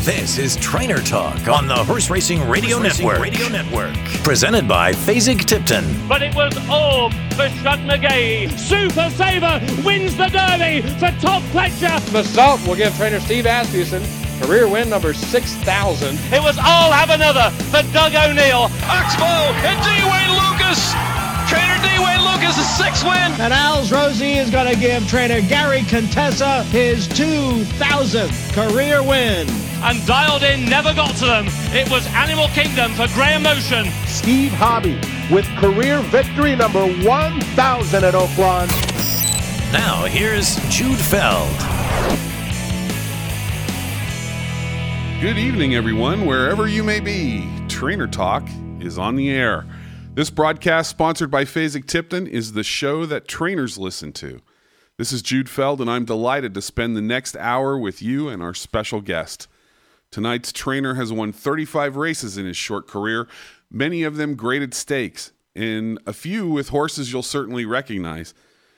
This is Trainer Talk on the Horse Racing Radio Network. Presented by Fasig Tipton. But it was all for Shug McGee. Super Saver wins the Derby for Todd Pletcher. The salt will give trainer Steve Asmussen career win number 6,000. It was all have another for Doug O'Neill. Oxbow and D-Wayne Lucas. Trainer D-Wayne Lucas' 6th win. And Al's Rosie is going to give trainer Gary Contessa his 2,000th career win. And Dialed In never got to them. It was Animal Kingdom for Graham Motion. Steve Hobby with career victory number 1,000 at Oaklawn. Now here's Jude Feld. Good evening, everyone, wherever you may be. Trainer Talk is on the air. This broadcast, sponsored by Fasig Tipton, is the show that trainers listen to. This is Jude Feld, and I'm delighted to spend the next hour with you and our special guest. Tonight's trainer has won 35 races in his short career, many of them graded stakes, and a few with horses you'll certainly recognize.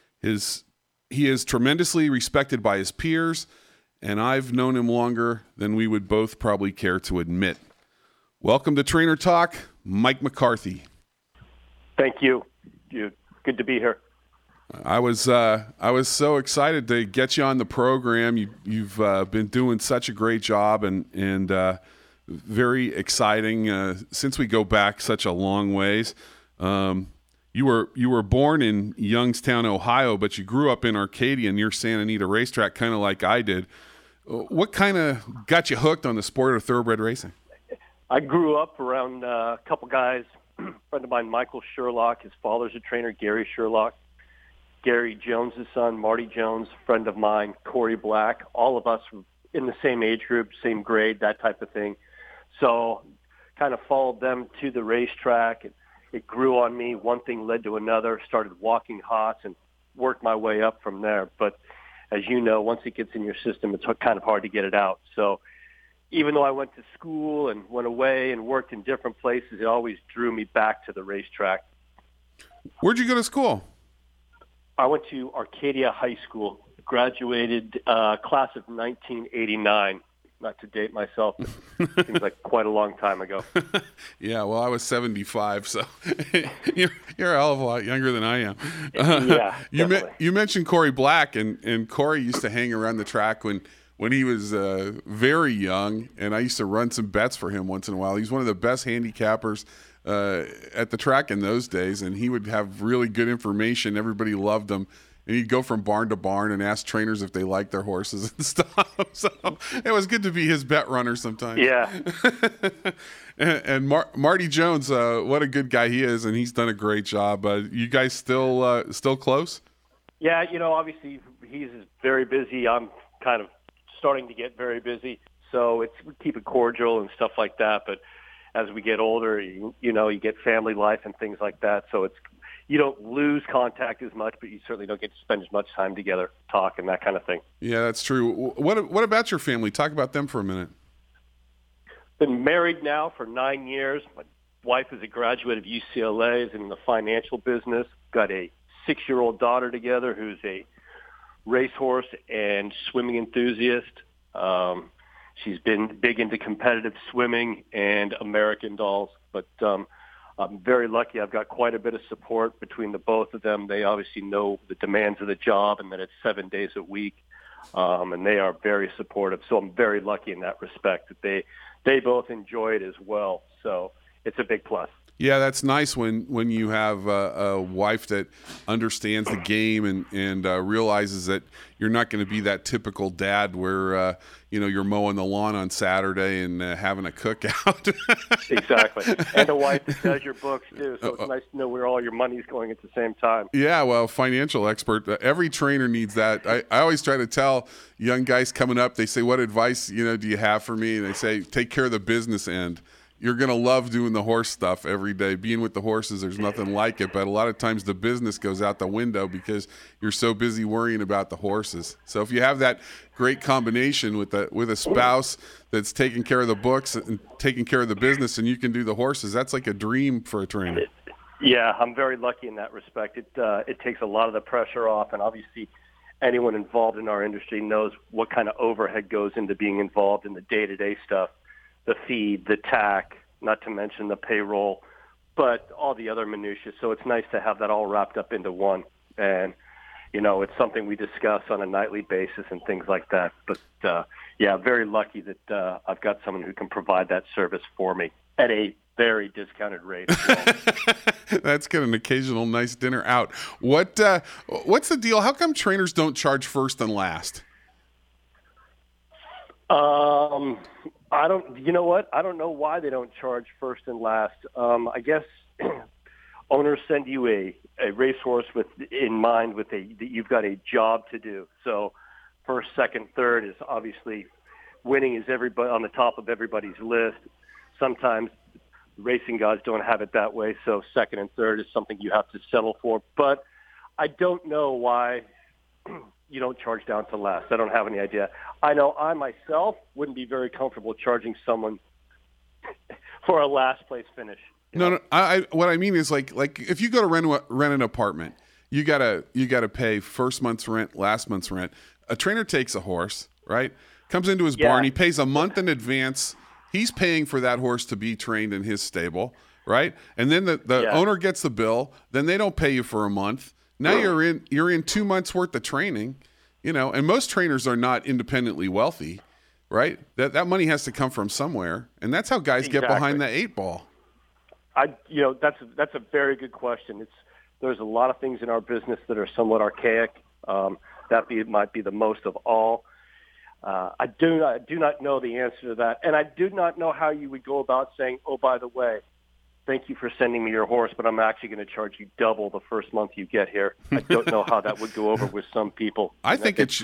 He is tremendously respected by his peers, and I've known him longer than we would both probably care to admit. Welcome to Trainer Talk, Mike McCarthy. Thank you. Good to be here. I was so excited to get you on the program. You've been doing such a great job and very exciting since we go back such a long ways. You were born in Youngstown, Ohio, but you grew up in Arcadia near Santa Anita Racetrack, kind of like I did. What kind of got you hooked on the sport of thoroughbred racing? I grew up around a couple guys. A friend of mine, Michael Sherlock, his father's a trainer, Gary Sherlock. Gary Jones' son, Marty Jones, friend of mine, Corey Black. All of us were in the same age group, same grade, that type of thing. So kind of followed them to the racetrack. It grew on me. One thing led to another. Started walking hots and worked my way up from there. But as you know, once it gets in your system, it's kind of hard to get it out. So even though I went to school and went away and worked in different places, it always drew me back to the racetrack. Where'd you go to school? I went to Arcadia High School, graduated class of 1989. Not to date myself, but seems like quite a long time ago. Yeah, well, I was 75, so you're a hell of a lot younger than I am. Yeah, you mentioned Corey Black, and Corey used to hang around the track when he was very young, and I used to run some bets for him once in a while. He's one of the best handicappers at the track in those days, and he would have really good information. Everybody loved him, and he'd go from barn to barn and ask trainers if they liked their horses and stuff. So it was good to be his bet runner sometimes. Yeah. and Marty Jones, what a good guy he is, and he's done a great job. You guys still close? Yeah, obviously he's very busy. I'm kind of starting to get very busy, so we keep it cordial and stuff like that. But as we get older, you get family life and things like that. So you don't lose contact as much, but you certainly don't get to spend as much time together, talk and that kind of thing. Yeah, that's true. What about your family? Talk about them for a minute. Been married now for 9 years. My wife is a graduate of UCLA, is in the financial business. Got a 6-year-old daughter together who's a racehorse and swimming enthusiast. She's been big into competitive swimming and American Dolls, but I'm very lucky. I've got quite a bit of support between the both of them. They obviously know the demands of the job and that it's 7 days a week, and they are very supportive. So I'm very lucky in that respect that they both enjoy it as well. So it's a big plus. Yeah, that's nice when you have a wife that understands the game and realizes that you're not going to be that typical dad where you're mowing the lawn on Saturday and having a cookout. Exactly, and a wife that does your books too. So it's nice to know where all your money's going at the same time. Yeah, well, financial expert. Every trainer needs that. I always try to tell young guys coming up. They say, "What advice do you have for me?" And they say, "Take care of the business end." You're going to love doing the horse stuff every day. Being with the horses, there's nothing like it. But a lot of times the business goes out the window because you're so busy worrying about the horses. So if you have that great combination with a spouse that's taking care of the books and taking care of the business, and you can do the horses, that's like a dream for a trainer. Yeah, I'm very lucky in that respect. It takes a lot of the pressure off. And obviously, anyone involved in our industry knows what kind of overhead goes into being involved in the day-to-day stuff, the feed, the tack, not to mention the payroll, but all the other minutiae. So it's nice to have that all wrapped up into one. And, it's something we discuss on a nightly basis and things like that. But, very lucky that I've got someone who can provide that service for me at a very discounted rate. That's got an occasional nice dinner out. What's the deal? How come trainers don't charge first and last? I don't. You know what? I don't know why they don't charge first and last. I guess owners send you a racehorse in mind that you've got a job to do. So first, second, third is obviously winning is everybody on the top of everybody's list. Sometimes racing guys don't have it that way, so second and third is something you have to settle for. But I don't know why you don't charge down to last. I don't have any idea. I know I myself wouldn't be very comfortable charging someone for a last place finish. No. What I mean is like if you go to rent an apartment, you gotta pay first month's rent, last month's rent. A trainer takes a horse, right? Comes into his barn, he pays a month in advance. He's paying for that horse to be trained in his stable, right? And then the owner gets the bill. Then they don't pay you for a month. Now you're in 2 months worth of training, and most trainers are not independently wealthy, right? That money has to come from somewhere, and that's how guys get behind the 8 ball. That's a very good question. There's a lot of things in our business that are somewhat archaic. Might be the most of all. I do not know the answer to that, and I do not know how you would go about saying, "Oh, by the way, thank you for sending me your horse, but I'm actually going to charge you double the first month you get here." I don't know how that would go over with some people. I think it's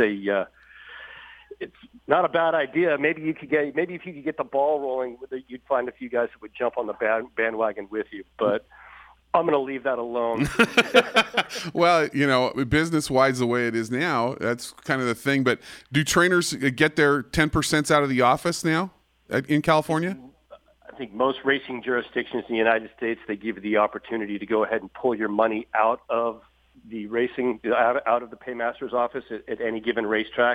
not a bad idea. Maybe if you could get the ball rolling, you'd find a few guys that would jump on the bandwagon with you, but I'm going to leave that alone. Well, business-wise, the way it is now, that's kind of the thing. But do trainers get their 10% out of the office now in California? I think most racing jurisdictions in the United States, they give you the opportunity to go ahead and pull your money out of the out of the paymaster's office at any given racetrack.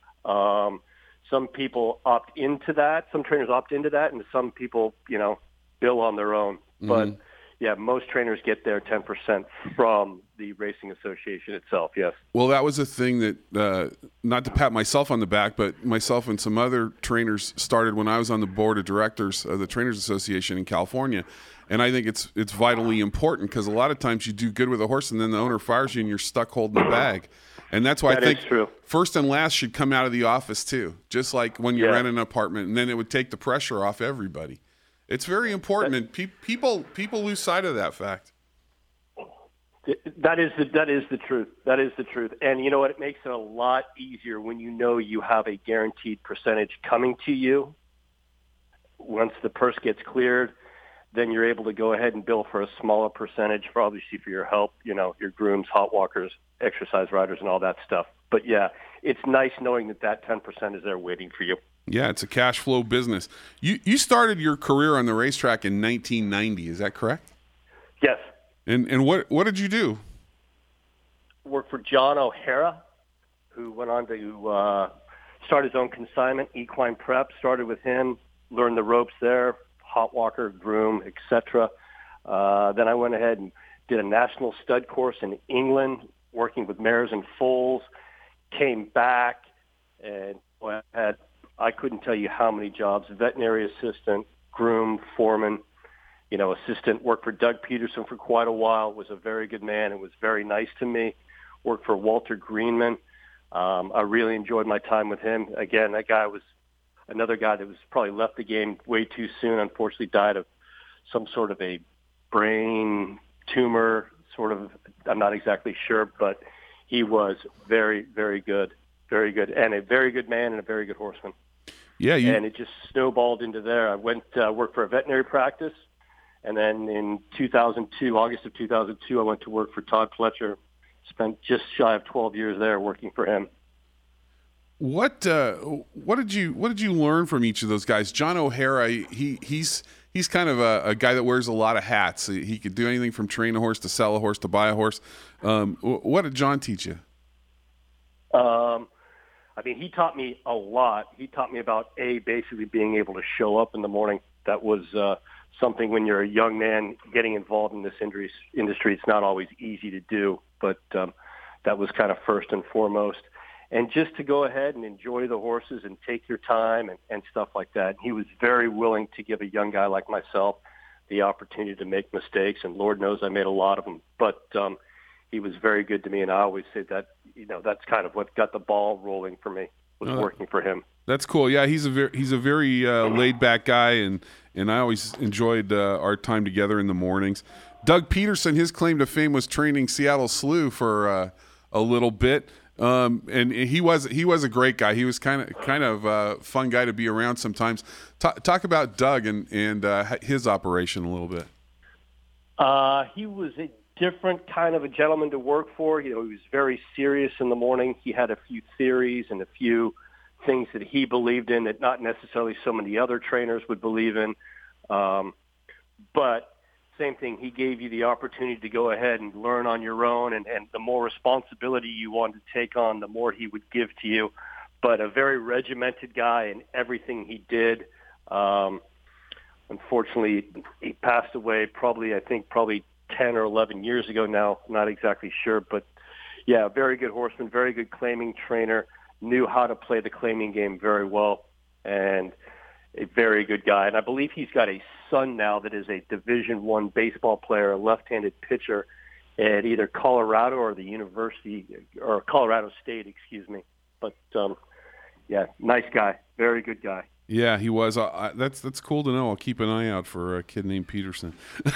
Some people opt into that. Some trainers opt into that, and some people, bill on their own. Mm-hmm. But yeah, most trainers get their 10% from the racing association itself, yes. Well, that was a thing that, not to pat myself on the back, but myself and some other trainers started when I was on the board of directors of the Trainers Association in California. And I think it's vitally important because a lot of times you do good with a horse and then the owner fires you and you're stuck holding the bag. And that's why I think first and last should come out of the office too, just like when you rent an apartment, and then it would take the pressure off everybody. It's very important, and people lose sight of that fact. That is the truth. That is the truth. And you know what? It makes it a lot easier when you have a guaranteed percentage coming to you. Once the purse gets cleared, then you're able to go ahead and bill for a smaller percentage, for obviously for your help, your grooms, hot walkers, exercise riders, and all that stuff. But yeah, it's nice knowing that 10% is there waiting for you. Yeah, it's a cash flow business. You started your career on the racetrack in 1990, is that correct? Yes. And what did you do? Worked for John O'Hara, who went on to start his own consignment, Equine Prep. Started with him, learned the ropes there, hot walker, groom, etc. Then I went ahead and did a national stud course in England, working with mares and foals. Came back, and I couldn't tell you how many jobs: veterinary assistant, groom, foreman, assistant. Worked for Doug Peterson for quite a while. Was a very good man and was very nice to me. Worked for Walter Greenman. I really enjoyed my time with him. Again, that guy was another guy that was probably left the game way too soon. Unfortunately, died of some sort of a brain tumor. I'm not exactly sure, but he was very, very good, and a very good man and a very good horseman. Yeah, and it just snowballed into there. I went work for a veterinary practice, and then in August of 2002, I went to work for Todd Fletcher. Spent just shy of 12 years there working for him. What did you learn from each of those guys? John O'Hara, he's kind of a guy that wears a lot of hats. He could do anything from train a horse to sell a horse to buy a horse. What did John teach you? I mean, he taught me a lot. He taught me about, basically being able to show up in the morning. That was something when you're a young man getting involved in this industry, it's not always easy to do, but that was kind of first and foremost. And just to go ahead and enjoy the horses and take your time and stuff like that. He was very willing to give a young guy like myself the opportunity to make mistakes, and Lord knows I made a lot of them. But he was very good to me, and I always say that, that's kind of what got the ball rolling for me, was working for him. That's cool. Yeah, he's a very laid back guy, and I always enjoyed our time together in the mornings. Doug Peterson, his claim to fame was training Seattle Slew for a little bit, and he was a great guy. He was kind of a fun guy to be around sometimes. Talk about Doug and his operation a little bit. He was a different kind of a gentleman to work for. He was very serious in the morning. He had a few theories and a few things that he believed in that not necessarily so many other trainers would believe in. But same thing, he gave you the opportunity to go ahead and learn on your own, and the more responsibility you wanted to take on, the more he would give to you. But a very regimented guy in everything he did. Unfortunately, he passed away probably 10 or 11 years ago now. I'm not exactly sure, but yeah, very good horseman, very good claiming trainer, knew how to play the claiming game very well, and a very good guy. And I believe he's got a son now that is a Division I baseball player, a left-handed pitcher at either Colorado or the University, or Colorado State, excuse me. But yeah, nice guy, very good guy. Yeah, he was. That's cool to know. I'll keep an eye out for a kid named Peterson.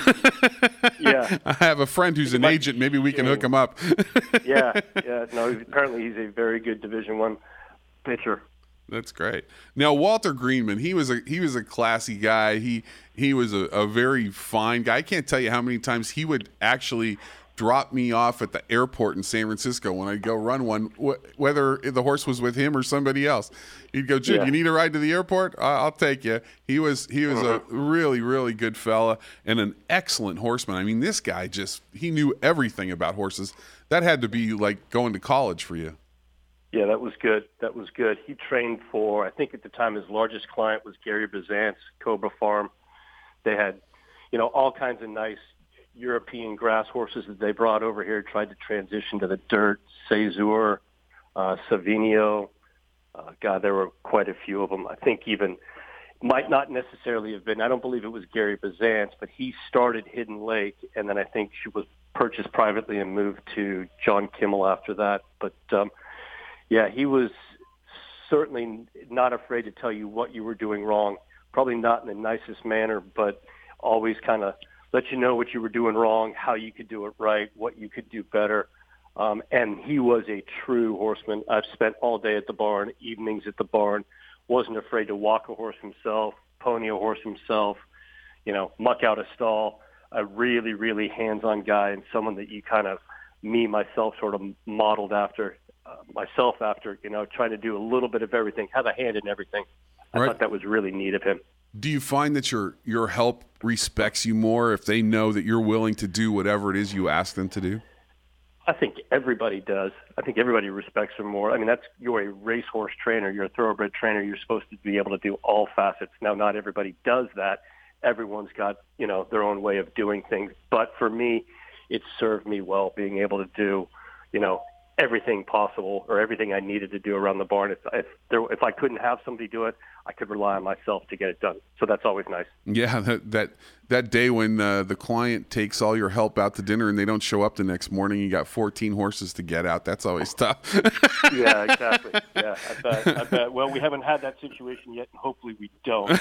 Yeah, I have a friend who's an agent. Maybe we can hook him up. Yeah. No, apparently he's a very good Division I pitcher. That's great. Now, Walter Greenman, he was a classy guy. He was a very fine guy. I can't tell you how many times he would actually drop me off at the airport in San Francisco when I'd go run one, whether the horse was with him or somebody else. He'd go, Jude, You need a ride to the airport? I'll take you. He was a really, really good fella and an excellent horseman. I mean, this guy he knew everything about horses. That had to be like going to college for you. Yeah, that was good. He trained for, I think at the time his largest client was Gary Bazant's Cobra Farm. They had, all kinds of nice European grass horses that they brought over here, tried to transition to the dirt, Cesur, Savinio. God, there were quite a few of them. I think even might not necessarily have been, I don't believe it was Gary Bazant's, but he started Hidden Lake, and then I think she was purchased privately and moved to John Kimmel after that. But, yeah, he was certainly not afraid to tell you what you were doing wrong, probably not in the nicest manner, but always kind of let you know what you were doing wrong, how you could do it right, what you could do better. And he was a true horseman. I've spent all day at the barn, evenings at the barn, wasn't afraid to walk a horse himself, pony a horse himself, muck out a stall. A really, really hands-on guy, and someone that you kind of, myself, sort of modeled after, trying to do a little bit of everything, have a hand in everything. I thought that was really neat of him. Do you find that your help respects you more if they know that you're willing to do whatever it is you ask them to do? I think everybody does. I think everybody respects him more. I mean, you're a racehorse trainer. You're a thoroughbred trainer. You're supposed to be able to do all facets. Now, not everybody does that. Everyone's got, their own way of doing things. But for me, it served me well being able to do, everything possible or everything I needed to do around the barn. If I couldn't have somebody do it, I could rely on myself to get it done. So that's always nice. Yeah, that day when the client takes all your help out to dinner and they don't show up the next morning, you got 14 horses to get out. That's always tough. Yeah, exactly. Yeah, I bet. Well, we haven't had that situation yet, and hopefully we don't.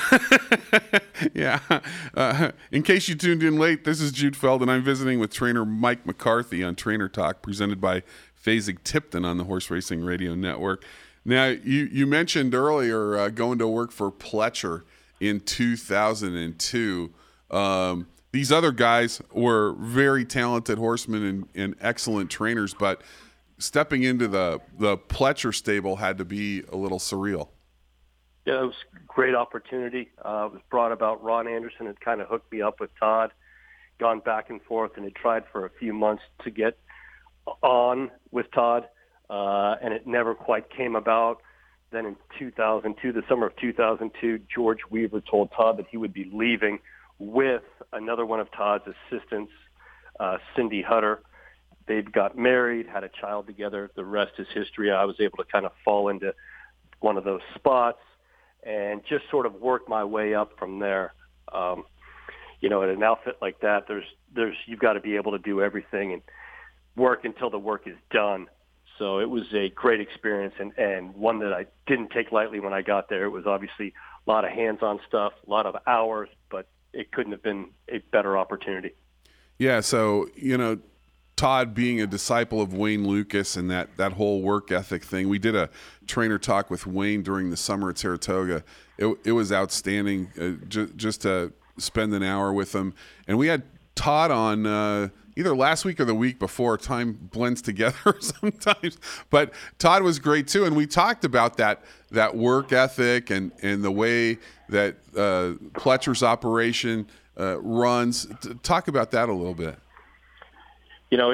Yeah. In case you tuned in late, this is Jude Feld, and I'm visiting with trainer Mike McCarthy on Trainer Talk, presented by Fasig-Tipton on the Horse Racing Radio Network. Now, you mentioned earlier going to work for Pletcher in 2002. These other guys were very talented horsemen and excellent trainers, but stepping into the Pletcher stable had to be a little surreal. Yeah, it was a great opportunity. It was brought about. Ron Anderson had kind of hooked me up with Todd, gone back and forth, and had tried for a few months to get on with Todd. and it never quite came about. Then in 2002, the summer of 2002, George Weaver told Todd that he would be leaving with another one of Todd's assistants, Cindy Hutter. They'd got married, had a child together. The rest is history. I was able to kind of fall into one of those spots and just sort of work my way up from there. You know, at an outfit like that, there's you've got to be able to do everything and work until the work is done. So it was a great experience and one that I didn't take lightly when I got there. It was obviously a lot of hands-on stuff, a lot of hours, but it couldn't have been a better opportunity. Yeah, so, you know, Todd being a disciple of Wayne Lukas and that whole work ethic thing, we did a trainer talk with Wayne during the summer at Saratoga. It was outstanding just to spend an hour with him. And we had Todd on either last week or the week before. Time blends together sometimes. But Todd was great too. And we talked about that work ethic and the way that Pletcher's operation runs. Talk about that a little bit. You know,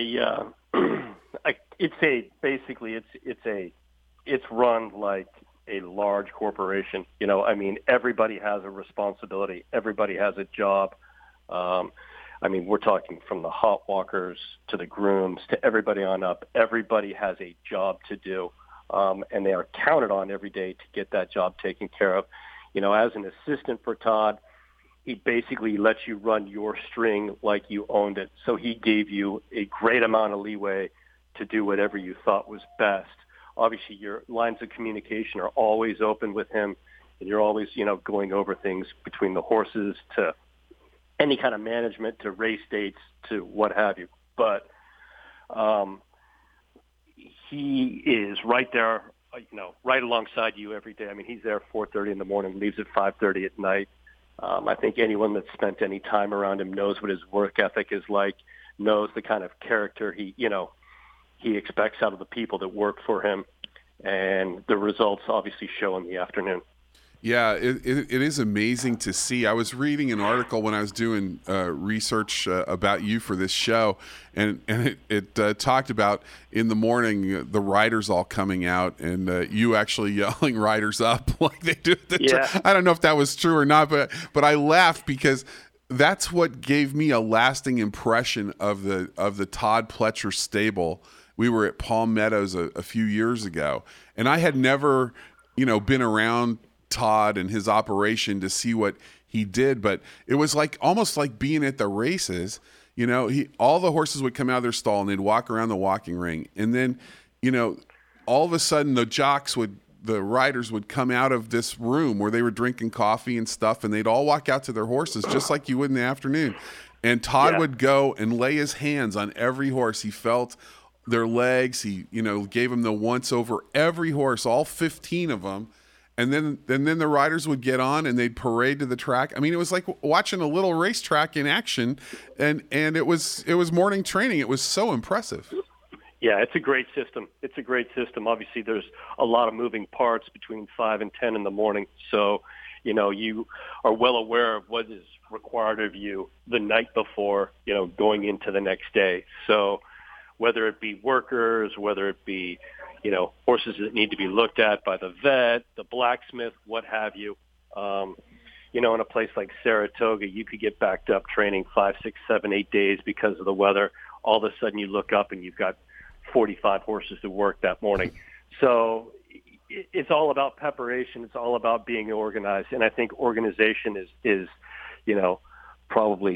it's run like a large corporation. You know, I mean, everybody has a responsibility. Everybody has a job. I mean, we're talking from the hot walkers to the grooms to everybody on up. Everybody has a job to do, and they are counted on every day to get that job taken care of. You know, as an assistant for Todd, he basically lets you run your string like you owned it. So he gave you a great amount of leeway to do whatever you thought was best. Obviously, your lines of communication are always open with him, and you're always, you know, going over things between the horses to any kind of management to race dates to what have you. But he is right there, you know, right alongside you every day. I mean, he's there 4:30 in the morning, leaves at 5:30 at night. I think anyone that's spent any time around him knows what his work ethic is like, knows the kind of character he expects out of the people that work for him, and the results obviously show in the afternoon. Yeah, it is amazing to see. I was reading an article when I was doing research about you for this show, and it talked about in the morning the riders all coming out and you actually yelling riders up like they do at the I don't know if that was true or not, but I laughed because that's what gave me a lasting impression of the Todd Pletcher stable. We were at Palm Meadows a few years ago, and I had never, you know, been around Todd and his operation to see what he did, but it was like almost like being at the races. You know, all the horses would come out of their stall and they'd walk around the walking ring, and then, you know, all of a sudden the riders would come out of this room where they were drinking coffee and stuff, and they'd all walk out to their horses just like you would in the afternoon. And Todd would go and lay his hands on every horse. He felt their legs. He, you know, gave them the once over every horse, all 15 of them. And then the riders would get on and they'd parade to the track. I mean, it was like watching a little racetrack in action, and it was morning training. It was so impressive. Yeah, it's a great system. Obviously, there's a lot of moving parts between 5 and 10 in the morning. So, you know, you are well aware of what is required of you the night before, you know, going into the next day. So whether it be workers, whether it be, you know, horses that need to be looked at by the vet, the blacksmith, what have you. You know, in a place like Saratoga, you could get backed up training 5, 6, 7, 8 days because of the weather. All of a sudden you look up and you've got 45 horses to work that morning. So it's all about preparation. It's all about being organized. And I think organization is, you know, probably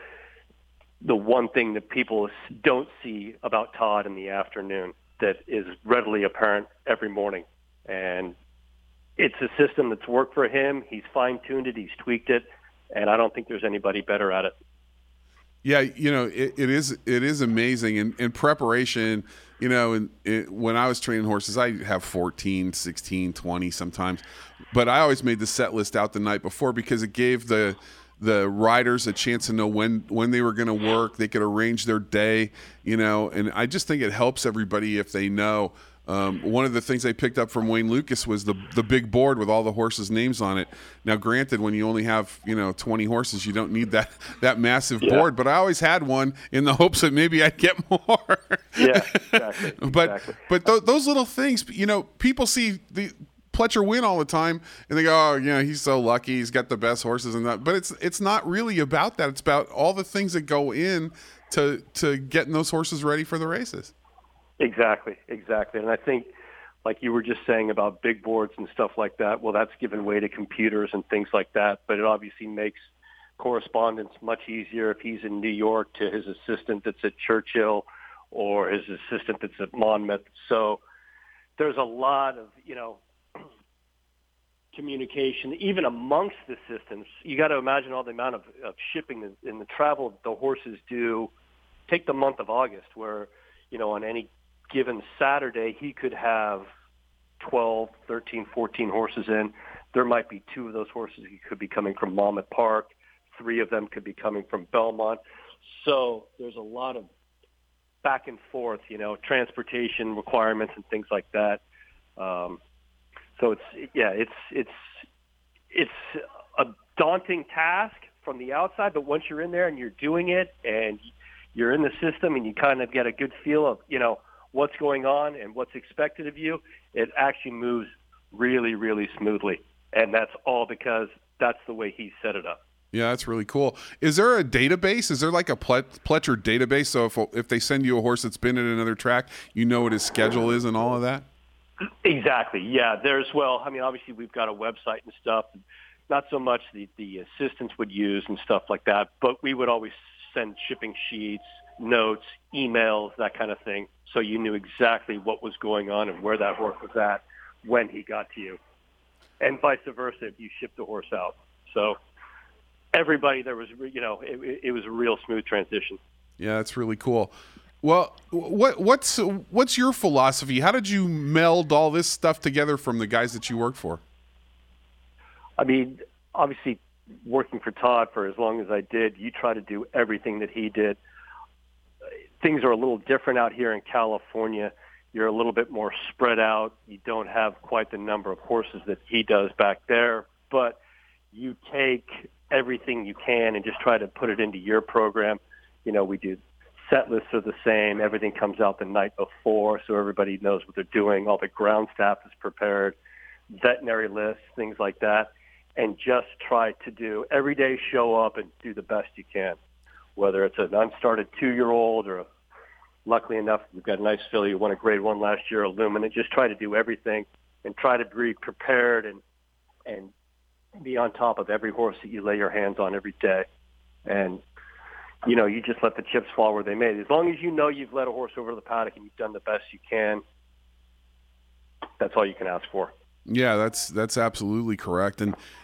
the one thing that people don't see about Todd in the afternoon that is readily apparent every morning. And it's a system that's worked for him. He's fine-tuned it. He's tweaked it. And I don't think there's anybody better at it. Yeah, you know, it is amazing. And preparation, you know, when I was training horses, I have 14, 16, 20 sometimes. But I always made the set list out the night before because it gave the riders a chance to know when they were going to work. They could arrange their day, you know, and I just think it helps everybody if they know, One of the things I picked up from Wayne Lukas was the big board with all the horses' names on it. Now, granted, when you only have 20 horses, you don't need that massive board. But I always had one in the hopes that maybe I'd get more. Yeah, exactly. But those little things, people see the Pletcher win all the time, and they go, "Oh, yeah, he's so lucky. He's got the best horses and that." But it's not really about that. It's about all the things that go in to getting those horses ready for the races. Exactly. And I think, like you were just saying about big boards and stuff like that, well, that's given way to computers and things like that, but it obviously makes correspondence much easier if he's in New York to his assistant that's at Churchill or his assistant that's at Monmouth. So there's a lot of, communication, even amongst the systems. You got to imagine all the amount of shipping and the travel the horses do. Take the month of August where, on any given Saturday, he could have 12, 13, 14 horses in. There might be 2 of those horses who could be coming from Monmouth Park. 3 of them could be coming from Belmont. So there's a lot of back and forth, transportation requirements and things like that. So it's a daunting task from the outside, but once you're in there and you're doing it and you're in the system and you kind of get a good feel of, what's going on and what's expected of you, it actually moves really, really smoothly. And that's all because that's the way he set it up. Yeah, that's really cool. Is there a database? Is there like a Pletcher database? So if they send you a horse that's been at another track, what his schedule is and all of that? Exactly. Yeah. Obviously we've got a website and stuff. Not so much the assistants would use and stuff like that, but we would always send shipping sheets, notes, emails, that kind of thing. So you knew exactly what was going on and where that horse was at when he got to you. And vice versa if you shipped the horse out. So everybody there was, it was a real smooth transition. Yeah, that's really cool. Well, what's your philosophy? How did you meld all this stuff together from the guys that you work for? I mean, obviously, working for Todd for as long as I did, you try to do everything that he did. Things are a little different out here in California. You're a little bit more spread out. You don't have quite the number of horses that he does back there, but you take everything you can and just try to put it into your program. We do set lists are the same. Everything comes out the night before, so everybody knows what they're doing. All the ground staff is prepared, veterinary lists, things like that, and just try to do every day, show up and do the best you can, whether it's an unstarted 2-year-old or luckily enough, we've got a nice filly who won a grade 1 last year, Illuminate. Just try to do everything and try to be prepared and be on top of every horse that you lay your hands on every day. And, you just let the chips fall where they may. As long as you've led a horse over to the paddock and you've done the best you can, that's all you can ask for. Yeah, that's absolutely correct.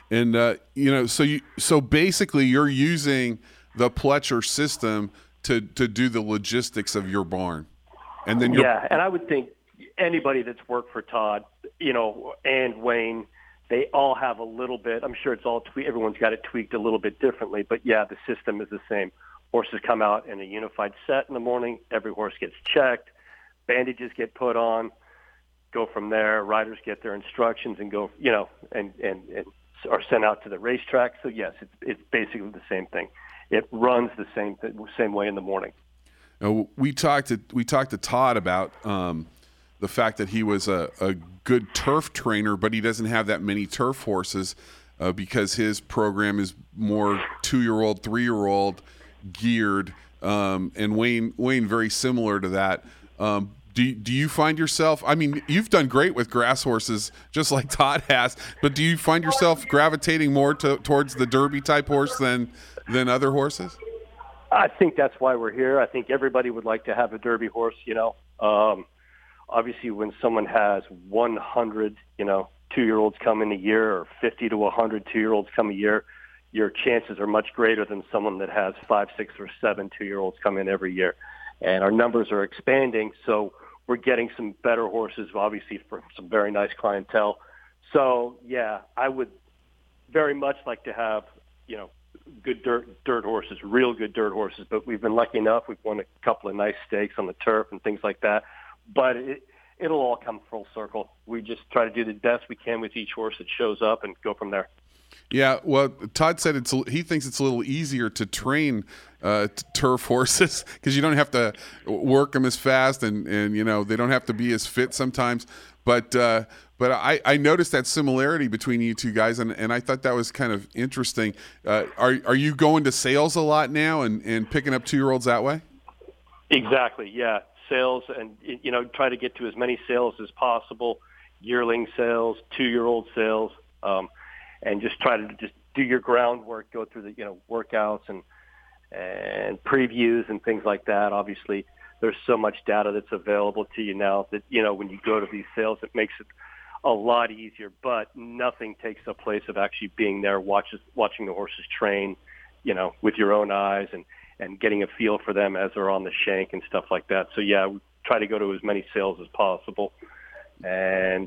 So basically you're using the Pletcher system to do the logistics of your barn. And then and I would think anybody that's worked for Todd, and Wayne, they all have a little bit. I'm sure it's all everyone's got it tweaked a little bit differently, but yeah, the system is the same. Horses come out in a unified set in the morning. Every horse gets checked. Bandages get put on. Go from there. Riders get their instructions and go, and are sent out to the racetrack. So yes, it's basically the same thing. It runs the same way in the morning. We talked to Todd about the fact that he was a good turf trainer, but he doesn't have that many turf horses because his program is more 2-year-old, 3-year-old geared, and Wayne very similar to that. Do you find yourself, I mean, you've done great with grass horses just like Todd has, but do you find yourself gravitating more towards the Derby type horse than other horses? I think that's why we're here. I think everybody would like to have a Derby horse, Obviously, when someone has 100, 2-year-olds come in a year, or 50 to 100 2-year-olds come a year, your chances are much greater than someone that has 5, 6, or 7 2-year-olds come in every year. And our numbers are expanding, so we're getting some better horses, obviously, for some very nice clientele. So, yeah, I would very much like to have, good dirt horses, real good dirt horses. But we've been lucky enough. We've won a couple of nice stakes on the turf and things like that. But it'll all come full circle. We just try to do the best we can with each horse that shows up and go from there. Yeah, well, Todd said he thinks it's a little easier to train turf horses because you don't have to work them as fast, and they don't have to be as fit sometimes. But I noticed that similarity between you two guys, and I thought that was kind of interesting. Are you going to sales a lot now and picking up 2-year-olds that way? Exactly, yeah. Sales and, try to get to as many sales as possible, yearling sales, 2-year-old sales, and just try to just do your groundwork, go through the, workouts and previews and things like that. Obviously, there's so much data that's available to you now that, when you go to these sales, it makes it a lot easier, but nothing takes the place of actually being there, watching the horses train, with your own eyes and getting a feel for them as they're on the shank and stuff like that. So, yeah, we try to go to as many sales as possible and,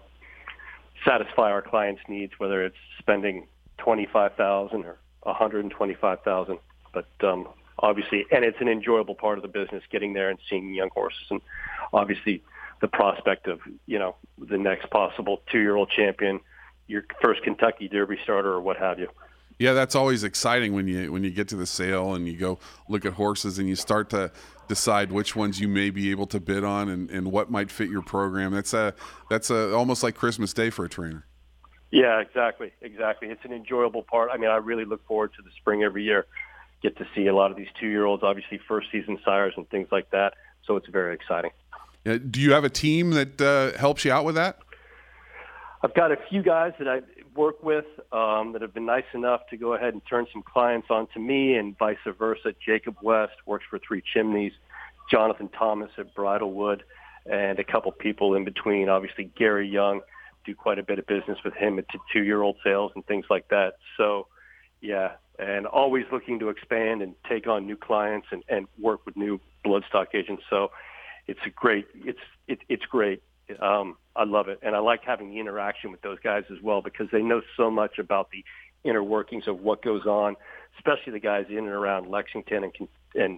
satisfy our clients' needs, whether it's spending $25,000 or $125,000. But obviously, and it's an enjoyable part of the business, getting there and seeing young horses, and obviously the prospect of, the next possible 2-year-old champion, your first Kentucky Derby starter or what have you. Yeah, that's always exciting when you get to the sale and you go look at horses and you start to decide which ones you may be able to bid on and what might fit your program. That's almost like Christmas Day for a trainer. Yeah, exactly. It's an enjoyable part. I mean, I really look forward to the spring every year. Get to see a lot of these 2-year-olds, obviously first season sires and things like that. So it's very exciting. Do you have a team that helps you out with that? I've got a few guys that I work with that have been nice enough to go ahead and turn some clients on to me, and vice versa. Jacob West works for Three Chimneys, Jonathan Thomas at Bridlewood, and a couple people in between. Obviously, Gary Young, do quite a bit of business with him at 2-year-old sales and things like that. So, yeah, and always looking to expand and take on new clients and work with new bloodstock agents. So it's great. It's great. I love it, and I like having the interaction with those guys as well because they know so much about the inner workings of what goes on, especially the guys in and around Lexington and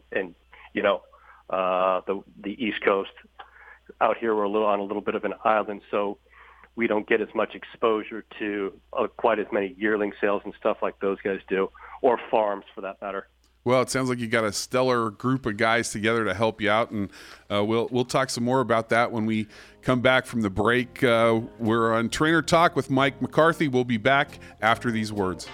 the East Coast. Out here, we're on a little bit of an island, so we don't get as much exposure to quite as many yearling sales and stuff like those guys do, or farms for that matter. Well, it sounds like you got a stellar group of guys together to help you out, and we'll talk some more about that when we come back from the break. We're on Trainer Talk with Mike McCarthy. We'll be back after these words.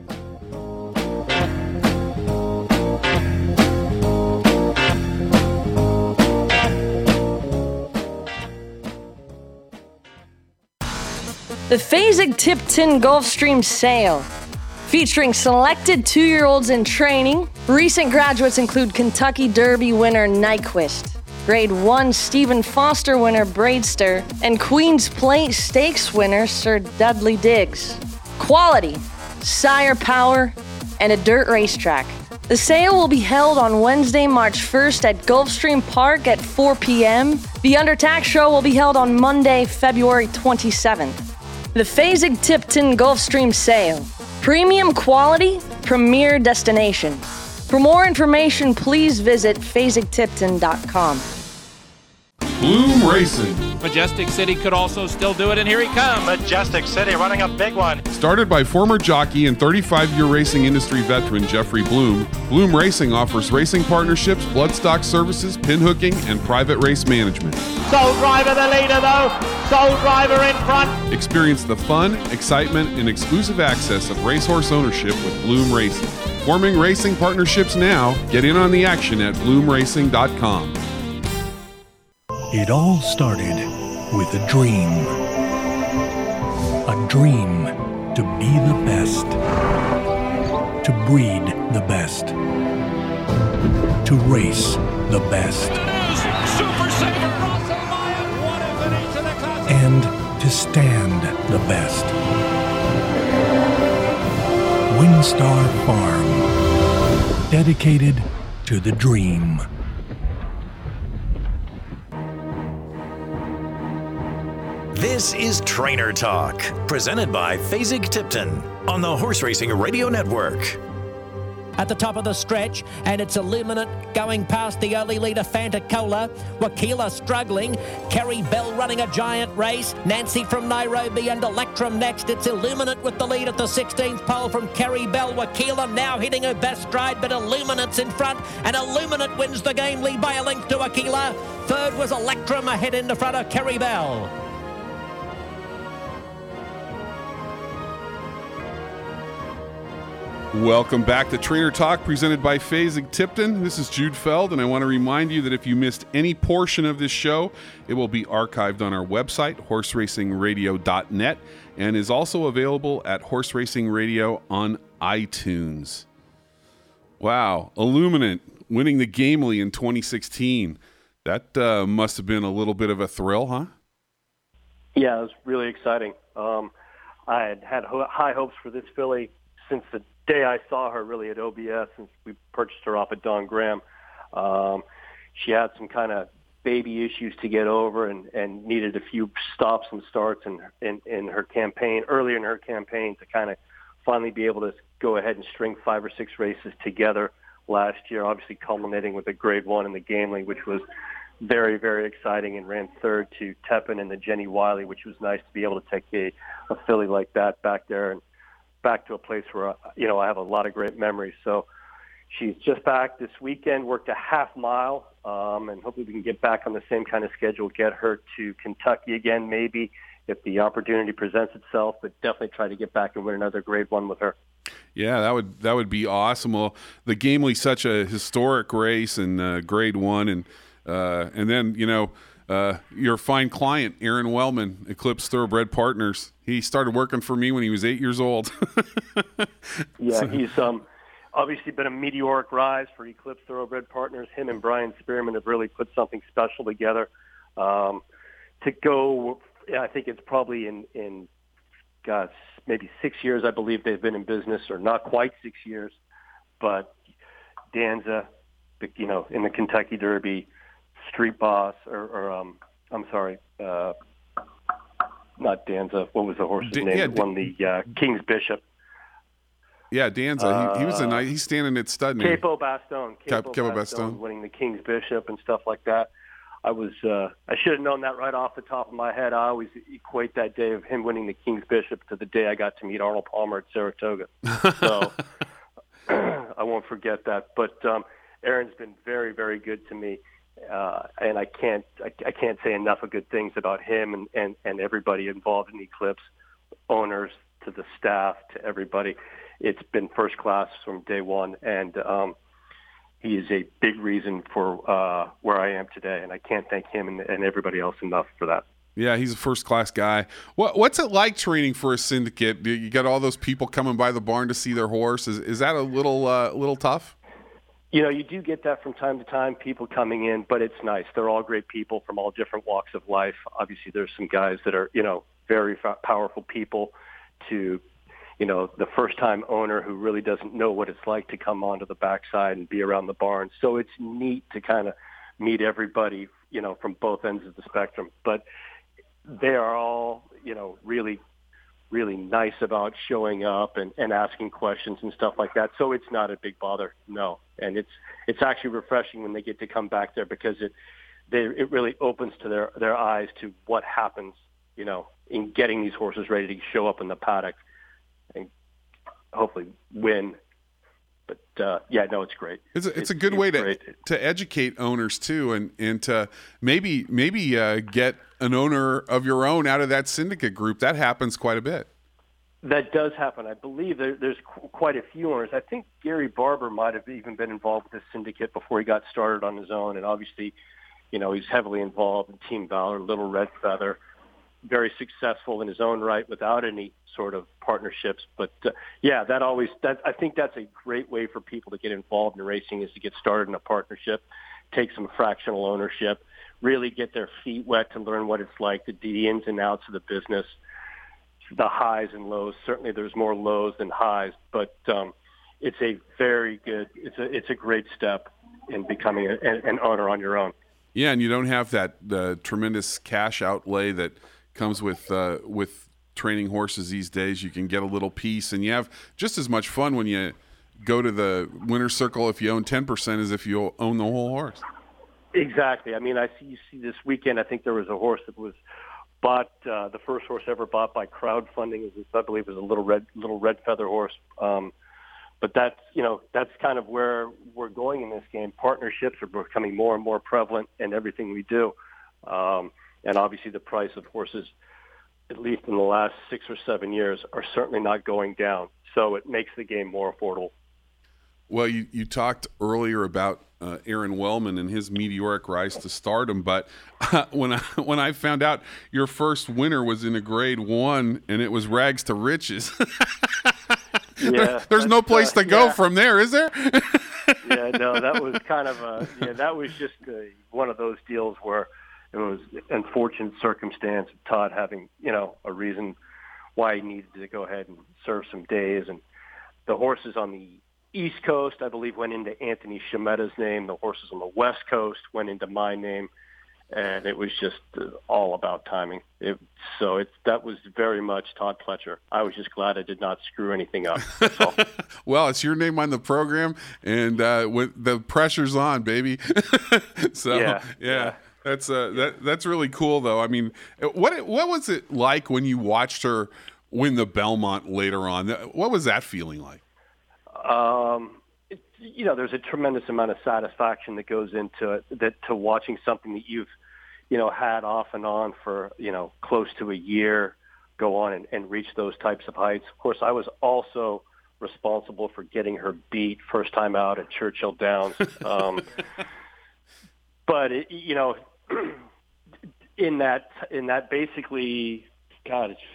The Fasig-Tipton Gulfstream Sale, featuring selected 2-year-olds in training. Recent graduates include Kentucky Derby winner Nyquist, Grade 1 Stephen Foster winner Braidster, and Queen's Plate Stakes winner Sir Dudley Diggs. Quality, sire power, and a dirt racetrack. The sale will be held on Wednesday, March 1st at Gulfstream Park at 4 p.m. The Undertax Show will be held on Monday, February 27th. The Fasig-Tipton Gulfstream Sale. Premium quality, premier destination. For more information, please visit fasigtipton.com. Bloom Racing. Majestic City could also still do it, and here he comes. Majestic City running a big one. Started by former jockey and 35-year racing industry veteran Jeffrey Bloom, Bloom Racing offers racing partnerships, bloodstock services, pinhooking, and private race management. Soul Driver the leader though. Soul Driver in front. Experience the fun, excitement, and exclusive access of racehorse ownership with Bloom Racing. Forming racing partnerships now. Get in on the action at bloomracing.com. It all started with a dream. A dream to be the best. To breed the best. To race the best. Super Saver, Russell Meyer, what a finish to the classic. And to stand the best. Windstar Farm. Dedicated to the dream. This is Trainer Talk, presented by Fasig-Tipton on the Horse Racing Radio Network. at the top of the stretch, and it's Illuminate going past the early leader Fantacola. Wakila struggling. Kerry Bell running a giant race. Nancy from Nairobi and Electrum next. It's Illuminate with the lead at the 16th pole from Kerry Bell. Wakila now hitting her best stride, but Illuminate's in front, and Illuminate wins the game lead by a length to Wakila. Third was Electrum ahead in the front of Kerry Bell. Welcome back to Trainer Talk, presented by Fasig-Tipton. This is Jude Feld, and I want to remind you that if you missed any portion of this show, it will be archived on our website, horseracingradio.net, and is also available at Horse Racing Radio on iTunes. Wow, Illuminate winning the Gamely in 2016. That must have been a little bit of a thrill, huh? Yeah, it was really exciting. I had high hopes for this filly since the day I saw her really at OBS, since we purchased her off of Don Graham. She had some kind of baby issues to get over and needed a few stops and starts in her campaign, earlier in her campaign, to kind of finally be able to go ahead and string 5 or 6 races together last year, obviously culminating with the Grade 1 in the Gamely, which was very, very exciting, and ran third to Tepin and the Jenny Wiley, which was nice to be able to take a filly like that back there and back to a place where, I have a lot of great memories. So she's just back this weekend, worked a half mile, and hopefully we can get back on the same kind of schedule, get her to Kentucky again, maybe if the opportunity presents itself, but definitely try to get back and win another Grade 1 with her. Yeah, that would be awesome. Well, the Gamely's such a historic race and Grade 1, and then, your fine client, Aaron Wellman, Eclipse Thoroughbred Partners. He started working for me when he was 8 years old. Yeah, he's obviously been a meteoric rise for Eclipse Thoroughbred Partners. Him and Brian Spearman have really put something special together. To go, I think it's probably in maybe 6 years, I believe they've been in business, or not quite 6 years, but Danza, in the Kentucky Derby, Street Boss, not Danza. What was the horse's name? Yeah, won the King's Bishop. Yeah, Danza. He was he's standing at stud name. Capo Bastone. Capo Bastone winning the King's Bishop and stuff like that. I should have known that right off the top of my head. I always equate that day of him winning the King's Bishop to the day I got to meet Arnold Palmer at Saratoga. So I won't forget that. But Aaron's been very, very good to me. And I can't say enough of good things about him and everybody involved in Eclipse, owners to the staff to everybody. It's been first class from day one, and he is a big reason for where I am today, and I can't thank him and everybody else enough for that. Yeah, he's a first-class guy. What's it like training for a syndicate? You got all those people coming by the barn to see their horse. Is that a little tough? You do get that from time to time, people coming in, but it's nice. They're all great people from all different walks of life. Obviously, there's some guys that are, very powerful people to, the first-time owner who really doesn't know what it's like to come onto the backside and be around the barn. So it's neat to kind of meet everybody, from both ends of the spectrum. But they are all, really, really nice about showing up and asking questions and stuff like that. So it's not a big bother, no. And it's actually refreshing when they get to come back there, because it really opens to their eyes to what happens, in getting these horses ready to show up in the paddock and hopefully win. But it's great. It's a good way to educate owners too, and to maybe get an owner of your own out of that syndicate group. That happens quite a bit. That does happen. I believe there's quite a few owners. I think Gary Barber might have even been involved with this syndicate before he got started on his own. And obviously, he's heavily involved in Team Valor, Little Red Feather, very successful in his own right without any sort of partnerships. But I think that's a great way for people to get involved in racing, is to get started in a partnership, take some fractional ownership, really get their feet wet to learn what it's like, the ins and outs of the business, the highs and lows. Certainly there's more lows than highs, but it's a very good, it's a great step in becoming an owner on your own. Yeah, and you don't have the tremendous cash outlay that comes with training horses these days. You can get a little piece, and you have just as much fun when you go to the winner's circle if you own 10% as if you own the whole horse. Exactly. I mean, you see this weekend, I think there was a horse that was bought, the first horse ever bought by crowdfunding. I believe it was a little red feather horse. But that's kind of where we're going in this game. Partnerships are becoming more and more prevalent in everything we do. And obviously the price of horses, at least in the last 6 or 7 years, are certainly not going down. So it makes the game more affordable. Well, you talked earlier about Aaron Wellman and his meteoric rise to stardom, but when I found out your first winner was in a Grade 1 and it was Rags to Riches, yeah, there's no place to go from there, is there? Yeah, no, that was kind of that was just one of those deals where it was an unfortunate circumstance of Todd having a reason why he needed to go ahead and serve some days, and the horses on the East Coast, I believe, went into Anthony Chiametta's name. The horses on the West Coast went into my name, and it was just all about timing. That was very much Todd Pletcher. I was just glad I did not screw anything up. That's all. Well, it's your name on the program, and with the pressure's on, baby. So yeah. That's really cool, though. I mean, what was it like when you watched her win the Belmont later on? What was that feeling like? There's a tremendous amount of satisfaction that goes into it, to watching something that you've, had off and on for, close to a year go on and reach those types of heights. Of course, I was also responsible for getting her beat first time out at Churchill Downs. But in that basically, God, it's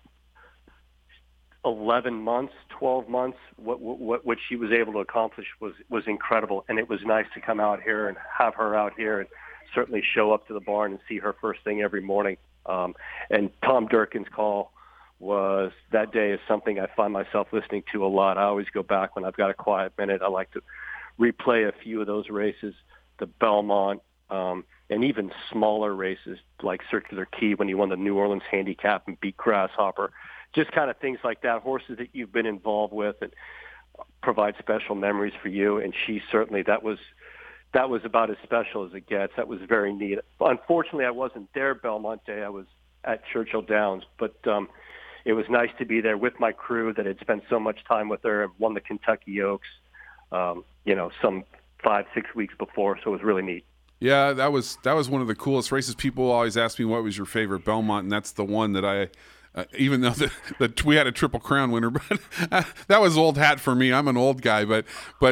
11 months, 12 months, what she was able to accomplish was incredible. And it was nice to come out here and have her out here and certainly show up to the barn and see her first thing every morning. And Tom Durkin's call that day is something I find myself listening to a lot. I always go back when I've got a quiet minute. I like to replay a few of those races, the Belmont, and even smaller races like Circular Key when he won the New Orleans Handicap and beat Grasshopper. Just kind of things like that, horses that you've been involved with and provide special memories for you. And she certainly, that was about as special as it gets. That was very neat. Unfortunately, I wasn't there Belmont Day. I was at Churchill Downs, but it was nice to be there with my crew that had spent so much time with her and won the Kentucky Oaks, some 5-6 weeks before. So it was really neat. Yeah, that was one of the coolest races. People always ask me what was your favorite Belmont, and that's the one that I. Even though we had a Triple Crown winner, but that was old hat for me. I'm an old guy, but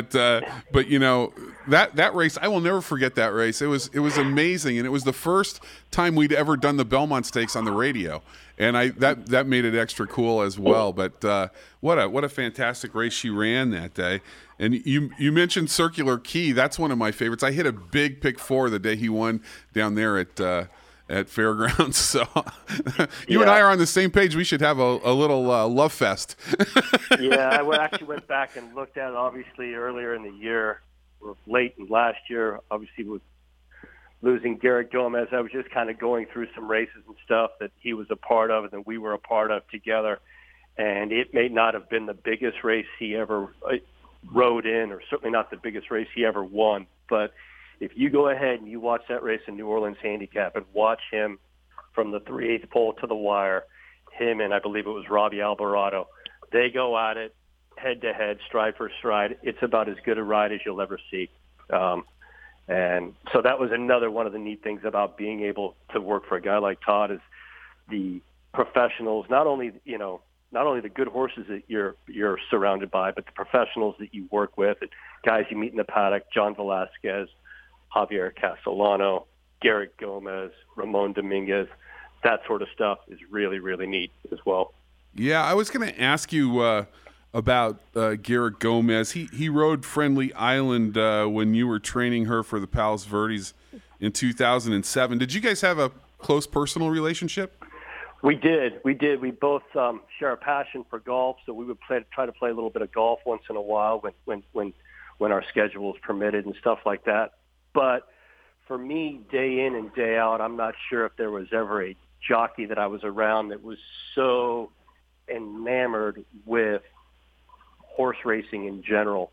that race, I will never forget that race. It was amazing, and it was the first time we'd ever done the Belmont Stakes on the radio, and that made it extra cool as well. But what a fantastic race she ran that day. And you mentioned Circular Key. That's one of my favorites. I hit a big pick 4 the day he won down there at Fairgrounds. So you and I are on the same page. We should have a little love fest. Yeah, I actually went back and looked at it, obviously, earlier in the year, or late in last year, obviously with losing Garrett Gomez. I was just kind of going through some races and stuff that he was a part of and that we were a part of together. And it may not have been the biggest race he ever rode in, or certainly not the biggest race he ever won, but if you go ahead and you watch that race in New Orleans Handicap and watch him from the 3/8 pole to the wire, him and I believe it was Robbie Alvarado, they go at it head-to-head, stride for stride. It's about as good a ride as you'll ever see. And so that was another one of the neat things about being able to work for a guy like Todd is the professionals, not only the good horses that you're surrounded by, but the professionals that you work with, and guys you meet in the paddock, John Velasquez, Javier Castellano, Garrett Gomez, Ramon Dominguez. That sort of stuff is really, really neat as well. Yeah, I was going to ask you about Garrett Gomez. He rode Friendly Island when you were training her for the Palos Verdes in 2007. Did you guys have a close personal relationship? We did. We both share a passion for golf, so we would try to play a little bit of golf once in a while when our schedules permitted and stuff like that. But for me, day in and day out, I'm not sure if there was ever a jockey that I was around that was so enamored with horse racing in general.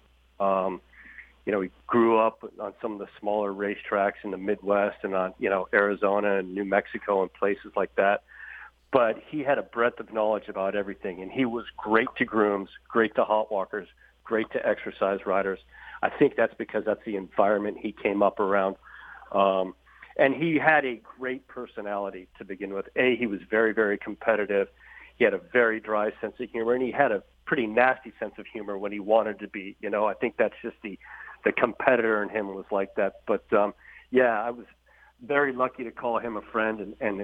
He grew up on some of the smaller racetracks in the Midwest and on, Arizona and New Mexico and places like that. But he had a breadth of knowledge about everything, and he was great to grooms, great to hot walkers, great to exercise riders. I think that's because that's the environment he came up around. And he had a great personality to begin with. He was very, very competitive. He had a very dry sense of humor, and he had a pretty nasty sense of humor when he wanted to be. I think that's just the competitor in him was like that. But, I was very lucky to call him a friend, and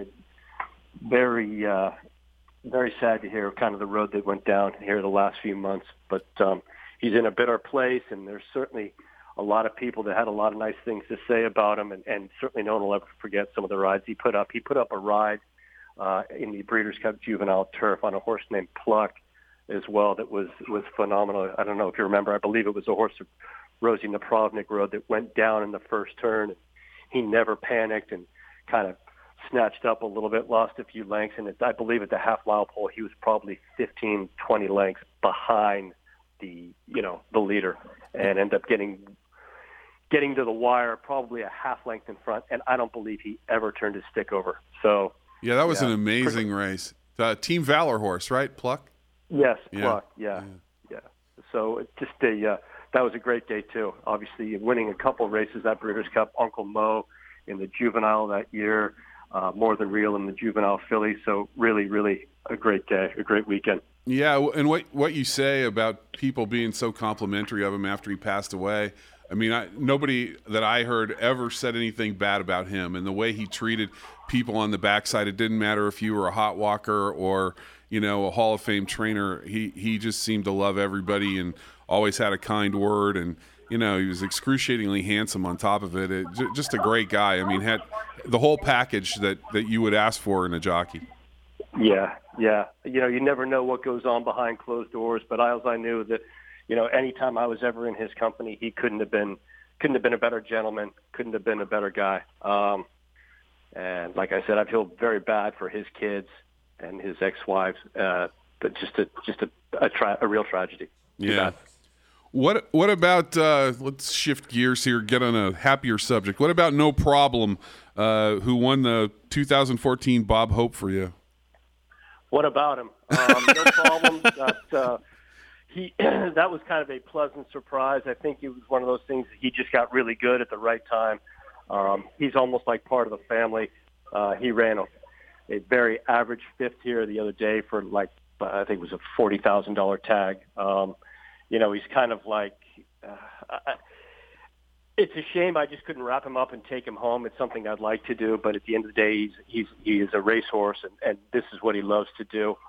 very, very sad to hear kind of the road that went down here the last few months. But he's in a better place, and there's certainly a lot of people that had a lot of nice things to say about him, and certainly no one will ever forget some of the rides he put up. He put up a ride in the Breeders' Cup Juvenile Turf on a horse named Pluck as well that was phenomenal. I don't know if you remember. I believe it was a horse that Rosie Napravnik rode that went down in the first turn. He never panicked and kind of snatched up a little bit, lost a few lengths, and I believe at the half-mile pole he was probably 15, 20 lengths behind the leader, and ended up getting to the wire probably a half length in front, and I don't believe he ever turned his stick over. So yeah, that was an amazing race. Team Valor horse, right? Pluck? Yes, Pluck. Yeah. So it just that was a great day too. Obviously, winning a couple races at Breeders' Cup, Uncle Mo in the juvenile that year, More Than Real in the juvenile filly. So really, really a great day, a great weekend. Yeah, and what you say about people being so complimentary of him after he passed away, I mean, nobody that I heard ever said anything bad about him, and the way he treated people on the backside. It didn't matter if you were a hot walker or, a Hall of Fame trainer. He just seemed to love everybody and always had a kind word, and, he was excruciatingly handsome on top of it. Just a great guy. I mean, had the whole package that you would ask for in a jockey. Yeah. You never know what goes on behind closed doors, but I knew that, anytime I was ever in his company, he couldn't have been a better gentleman, couldn't have been a better guy. And like I said, I feel very bad for his kids and his ex-wives, but just a real tragedy. Yeah. What about, let's shift gears here, get on a happier subject. What about No Problem, who won the 2014 Bob Hope for you? What about him? No Problem. That was kind of a pleasant surprise. I think it was one of those things that he just got really good at the right time. He's almost like part of the family. He ran a very average fifth here the other day for I think it was a $40,000 tag. He's kind of like, it's a shame I just couldn't wrap him up and take him home. It's something I'd like to do, but at the end of the day, he is a racehorse, and this is what he loves to do.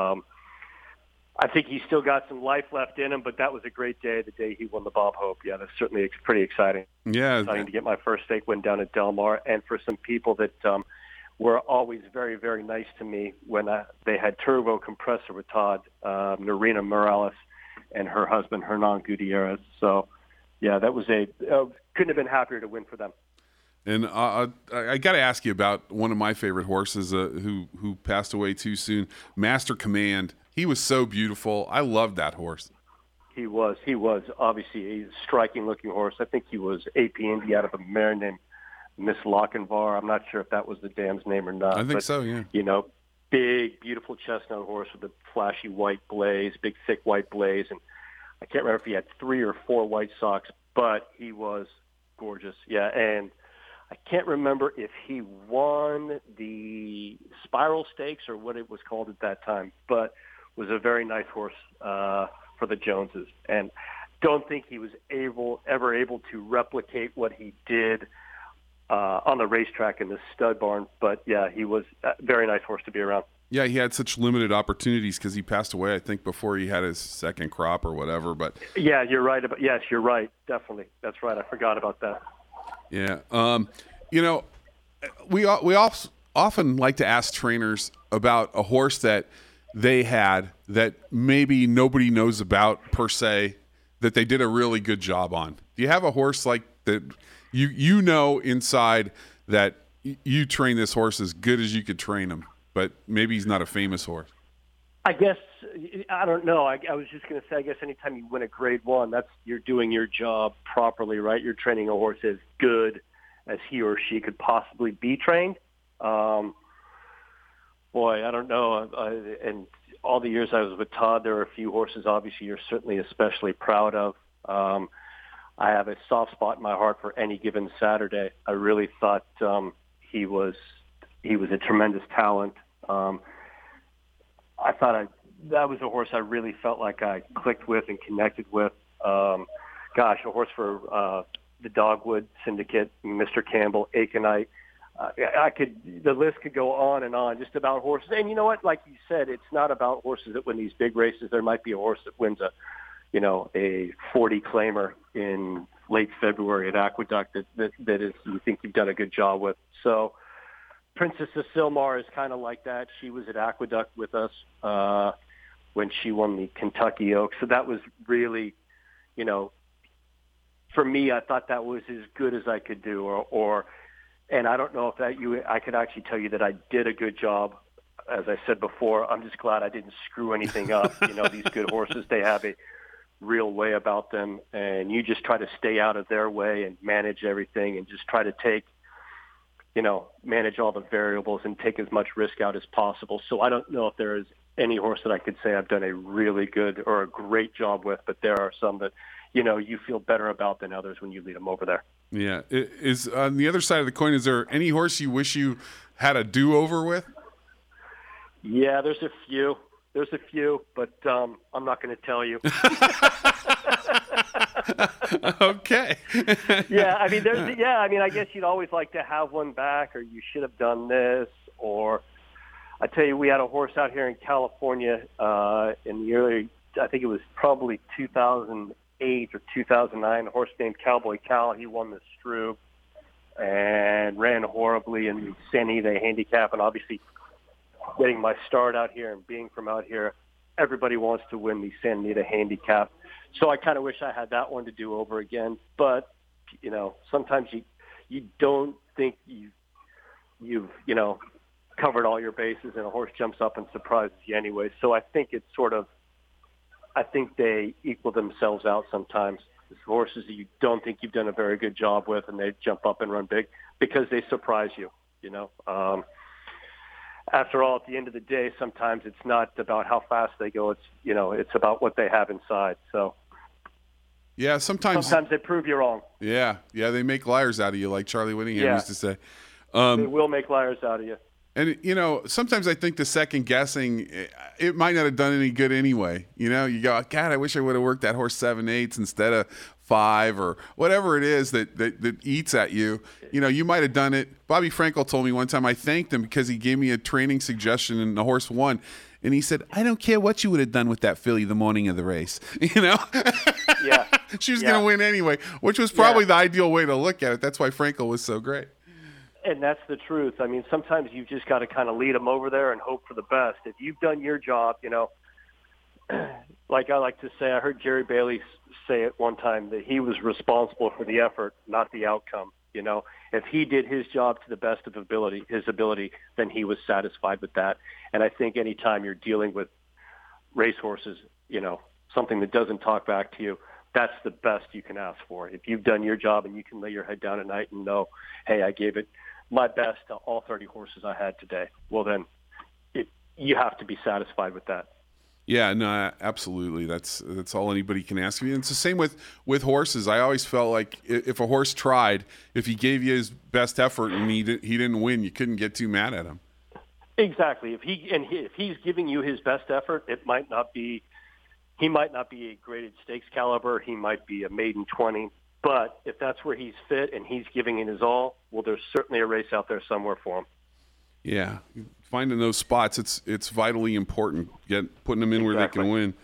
I think he's still got some life left in him, but that was a great day, the day he won the Bob Hope. Yeah, that's certainly pretty exciting. Yeah. Exciting to get my first stake win down at Del Mar, and for some people that were always very, very nice to me when they had turbo compressor with Todd, Narina Morales, and her husband, Hernan Gutierrez. So, yeah, that was couldn't have been happier to win for them. And I got to ask you about one of my favorite horses who passed away too soon, Master Command. He was so beautiful. I loved that horse. He was obviously a striking-looking horse. I think he was AP Indy out of a mare named Miss Lochinvar. I'm not sure if that was the dam's name or not. I think so, yeah. Big, beautiful chestnut horse with a flashy white blaze, big, thick white blaze. And I can't remember if he had 3 or 4 white socks, but he was gorgeous. Yeah, and I can't remember if he won the Spiral Stakes or what it was called at that time, but was a very nice horse for the Joneses. And don't think he was ever able to replicate what he did on the racetrack in the stud barn. But, yeah, he was a very nice horse to be around. Yeah, he had such limited opportunities because he passed away, I think, before he had his second crop or whatever. But yeah, you're right. Yes, you're right. Definitely. That's right. I forgot about that. Yeah. We often like to ask trainers about a horse that they had that maybe nobody knows about per se, that they did a really good job on. Do you have a horse like that you know inside that you train this horse as good as you could train him, but maybe he's not a famous horse? I guess I don't know. I was just going to say, I guess anytime you win a Grade 1, you're doing your job properly, right? You're training a horse as good as he or she could possibly be trained. Boy, I don't know. And all the years I was with Todd, there were a few horses, obviously, you're certainly especially proud of. I have a soft spot in my heart for Any Given Saturday. I really thought he was a tremendous talent. I thought that was a horse I really felt like I clicked with and connected with. A horse for the Dogwood Syndicate, Mr. Campbell, Aconite. The list could go on and on just about horses. And you know what? Like you said, it's not about horses that win these big races. There might be a horse that wins a 40 claimer in late February at Aqueduct that is, you think you've done a good job with. So Princess of Silmar is kind of like that. She was at Aqueduct with us when she won the Kentucky Oaks. So that was really, for me, I thought that was as good as I could do. And I don't know if I could actually tell you that I did a good job. As I said before, I'm just glad I didn't screw anything up. These good horses, they have a real way about them, and you just try to stay out of their way and manage everything and just try to manage all the variables and take as much risk out as possible. So I don't know if there is any horse that I could say I've done a really good or a great job with, but there are some that, you feel better about than others when you lead them over there. Yeah. Is on the other side of the coin, is there any horse you wish you had a do-over with? Yeah, there's a few, but I'm not going to tell you. Okay. I guess you'd always like to have one back, or you should have done this, or I tell you, we had a horse out here in California in the early, I think it was probably 2008 or 2009, a horse named Cowboy Cal. He won the Strube and ran horribly in the San Ida handicap, and obviously getting my start out here and being from out here, everybody wants to win the San Anita handicap. So I kind of wish I had that one to do over again. But, sometimes you don't think you've covered all your bases, and a horse jumps up and surprises you anyway. So I think I think they equal themselves out sometimes. There's horses that you don't think you've done a very good job with, and they jump up and run big because they surprise you, After all, at the end of the day, sometimes it's not about how fast they go. It's about what they have inside. So, yeah, sometimes they prove you wrong. Yeah, they make liars out of you, like Charlie Whittingham used to say. They will make liars out of you. And sometimes I think the second guessing, it might not have done any good anyway. You go, God, I wish I would have worked that horse 7/8 instead of 5 or whatever it is that eats at you. You might have done it. Bobby Frankel told me one time I thanked him because he gave me a training suggestion and the horse won. And he said, I don't care what you would have done with that filly the morning of the race. Yeah. She was going to win anyway, which was probably the ideal way to look at it. That's why Frankel was so great. And that's the truth. I mean, sometimes you've just got to kind of lead them over there and hope for the best. If you've done your job, like I like to say, I heard Jerry Bailey say it one time that he was responsible for the effort, not the outcome. If he did his job to the best of his ability, then he was satisfied with that. And I think anytime you're dealing with racehorses, something that doesn't talk back to you, that's the best you can ask for. If you've done your job and you can lay your head down at night and know, hey, I gave it my best to all 30 horses I had today, well, then you have to be satisfied with that. Yeah, no, absolutely. That's all anybody can ask of you. And it's the same with horses. I always felt like if a horse tried, if he gave you his best effort and he didn't win, you couldn't get too mad at him. Exactly. If he's giving you his best effort, he might not be a graded stakes caliber. He might be a maiden 20. But if that's where he's fit and he's giving it his all, well, there's certainly a race out there somewhere for him. Yeah, finding those spots, it's vitally important. Putting them in where they can win.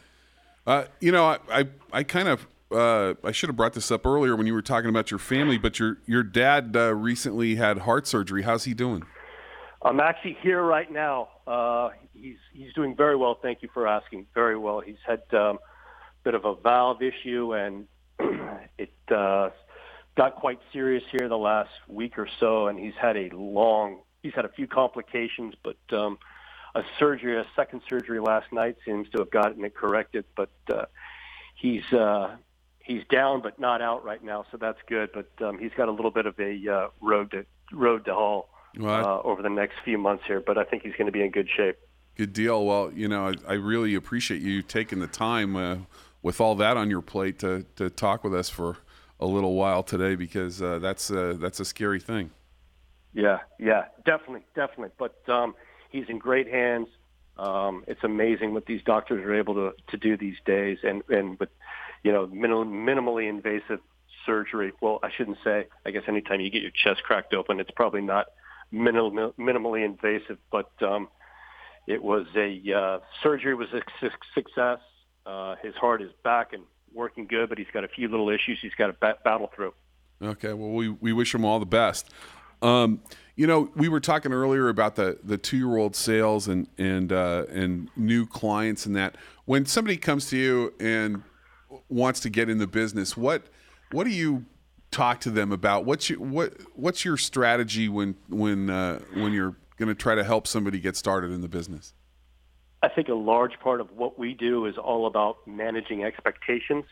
I kind of I should have brought this up earlier when you were talking about your family, but your dad recently had heart surgery. How's he doing? I'm actually here right now. He's doing very well. Thank you for asking. Very well. He's had a bit of a valve issue, and it got quite serious here the last week or so, and he's had a few complications, but surgery, a second surgery last night. Seems to have gotten it corrected, but he's down but not out right now, so that's good. But he's got a little bit of a road to haul over the next few months here. But I think he's going to be in good shape. Good deal. Well, I really appreciate you taking the time with all that on your plate to talk with us for a little while today, because that's a scary thing. Yeah, definitely. But he's in great hands. It's amazing what these doctors are able to do these days, and with minimally invasive surgery. Well, I shouldn't say. I guess anytime you get your chest cracked open, it's probably not minimally invasive, but it was surgery was a success. His heart is back and working good, but he's got a few little issues he's got to battle through. Okay, well, we wish him all the best. We were talking earlier about the 2-year-old sales and new clients and that. When somebody comes to you and wants to get in the business, what do you talk to them about? What's your strategy when you're going to try to help somebody get started in the business? I think a large part of what we do is all about managing expectations.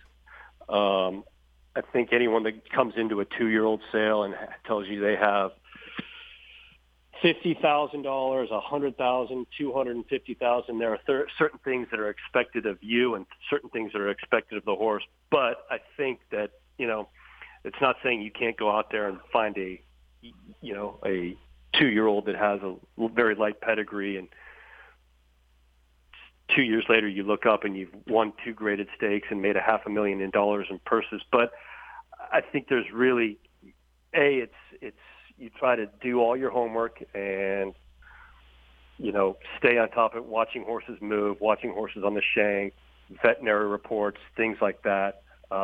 I think anyone that comes into a 2-year-old sale and tells you they have $50,000, $100,000, $250,000, there are certain things that are expected of you and certain things that are expected of the horse. But I think that, it's not saying you can't go out there and find a 2-year-old that has a very light pedigree, and 2 years later you look up and you've won 2 graded stakes and made $500,000 in purses. But I think there's really, it's you try to do all your homework and, stay on top of it, watching horses move, watching horses on the shank, veterinary reports, things like that,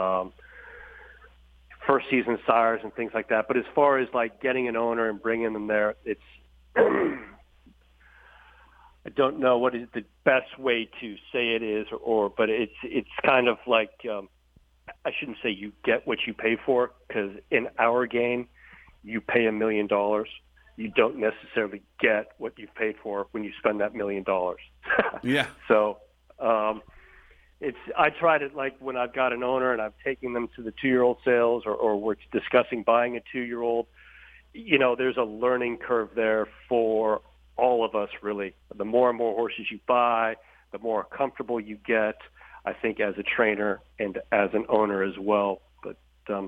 first season sires and things like that. But as far as like getting an owner and bringing them there, it's I don't know what is the best way to say it is, but it's kind of like I shouldn't say you get what you pay for, because in our game, you pay $1 million. You don't necessarily get what you've paid for when you spend that $1 million. Yeah. So I tried it like when I've got an owner and I'm taking them to the 2-year-old sales or we're discussing buying a 2-year-old. There's a learning curve there for all of us, really. The more and more horses you buy, the more comfortable you get, I think, as a trainer and as an owner as well. But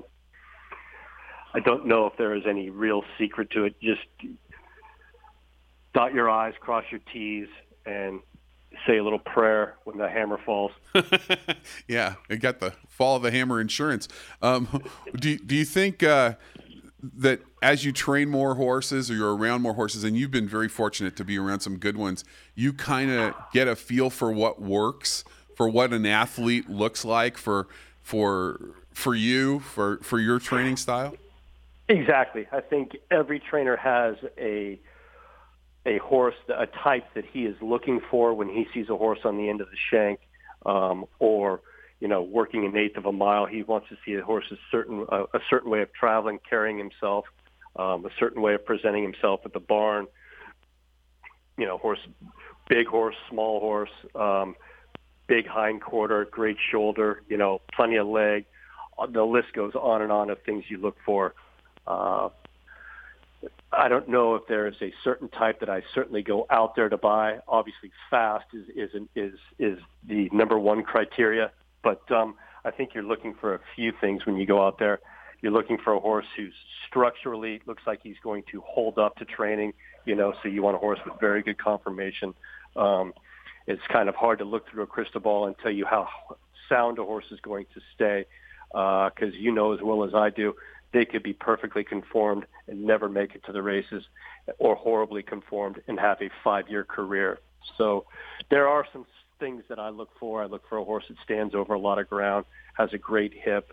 I don't know if there is any real secret to it. Just dot your I's, cross your T's, and say a little prayer when the hammer falls. Yeah, I got the fall of the hammer insurance. Do you think that as you train more horses or you're around more horses, and you've been very fortunate to be around some good ones, you kind of get a feel for what works, for what an athlete looks like for you, for your training style? Exactly. I think every trainer has a horse, a type that he is looking for when he sees a horse on the end of the shank, or working an eighth of a mile. He wants to see a horse a certain way of traveling, carrying himself, a certain way of presenting himself at the barn. Horse, big horse, small horse, big hind quarter, great shoulder, plenty of leg. The list goes on and on of things you look for. I don't know if there is a certain type that I certainly go out there to buy. Obviously, fast is the number one criteria. But I think you're looking for a few things when you go out there. You're looking for a horse who's structurally looks like he's going to hold up to training. So you want a horse with very good conformation. It's kind of hard to look through a crystal ball and tell you how sound a horse is going to stay, because as well as I do, they could be perfectly conformed and never make it to the races, or horribly conformed and have a 5-year career. So there are some things that I look for. I look for a horse that stands over a lot of ground, has a great hip,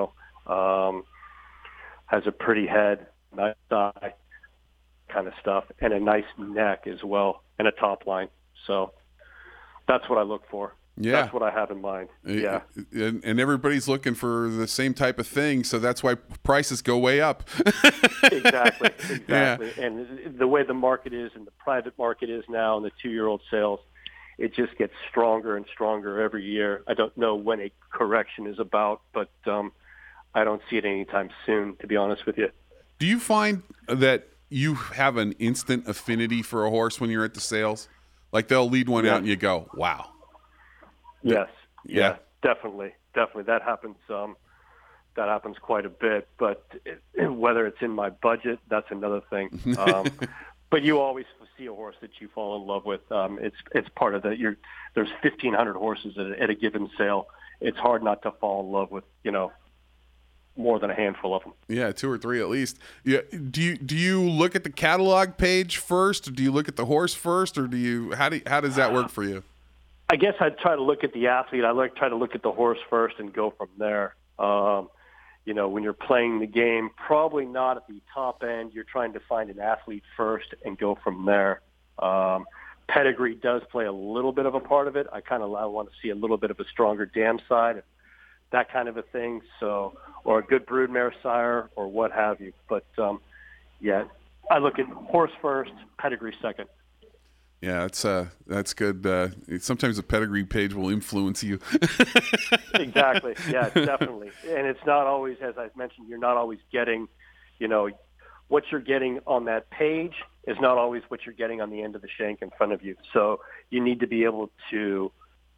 has a pretty head, nice eye, kind of stuff, and a nice neck as well, and a top line. So that's what I look for. Yeah. That's what I have in mind. Yeah. And everybody's looking for the same type of thing, so that's why prices go way up. Exactly. Yeah. And the way the market is and the private market is now and the 2-year-old sales, it just gets stronger and stronger every year. I don't know when a correction is about, but I don't see it anytime soon, to be honest with you. Do you find that you have an instant affinity for a horse when you're at the sales? Like they'll lead one out and you go, wow. Yes. Yeah. Definitely. That happens. That happens quite a bit. But whether it's in my budget, that's another thing. But you always see a horse that you fall in love with. It's part of the. There's 1,500 horses at a given sale. It's hard not to fall in love with more than a handful of them. Yeah, 2 or 3 at least. Yeah. Do you look at the catalog page first, or do you look at the horse first, or how does that work for you? I guess I'd try to look at the athlete. Try to look at the horse first and go from there. When you're playing the game, probably not at the top end. You're trying to find an athlete first and go from there. Pedigree does play a little bit of a part of it. I want to see a little bit of a stronger dam side, that kind of a thing. So, or a good broodmare sire or what have you. But I look at horse first, pedigree second. Yeah, that's good. Sometimes the pedigree page will influence you. Exactly. Yeah, definitely. And it's not always, as I mentioned, you're not always getting, what you're getting on that page is not always what you're getting on the end of the shank in front of you. So you need to be able to,